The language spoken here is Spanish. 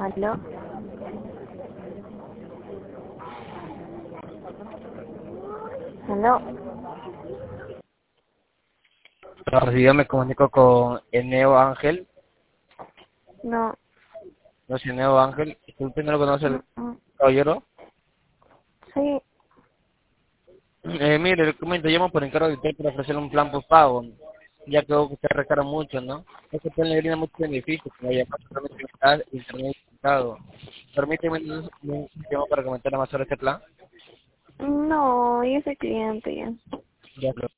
¿Aló? ¿Aló? Ahora sí, yo me comunico con Eneo Ángel. No, No es Eneo Ángel. ¿Usted no lo conoce el no. caballero? Sí, Mire, le comento, llamo por encargo de usted para ofrecerle un plan postpago, ya que veo que usted recarga mucho, ¿no? Este plan le brinda muchos beneficios, como llamar totalmente internet ilimitado. Permíteme un tiempo para comentar más sobre este plan. no, yo soy cliente ya. Ya,